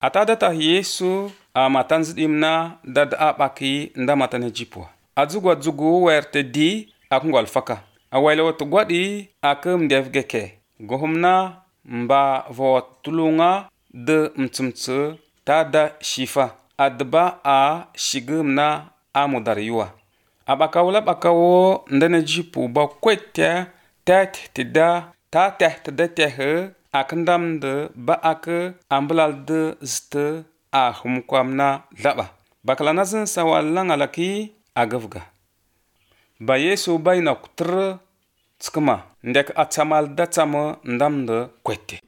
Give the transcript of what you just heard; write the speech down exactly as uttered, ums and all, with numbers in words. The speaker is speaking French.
Ata data Yesu a matan zidimna dad a baki nda matan jipwa. Azugu zugu werte di akungwal faka. Awele watu gwadi akum devgeke. Gohumna mba vot tulunga de mtsumtsu tada shifa. Adba a shigumna amudar yuwa. Abakawla bakawo ndana jipu ba kwetya tat tida ta tat tida tehe akndam de ba ak amblal de zte a humkwamna laba. Bakalana zin sawalla ngalaki agavga. Ba Yesu bayna kutr tskma ndek atsamal da tsama ndam de kwette.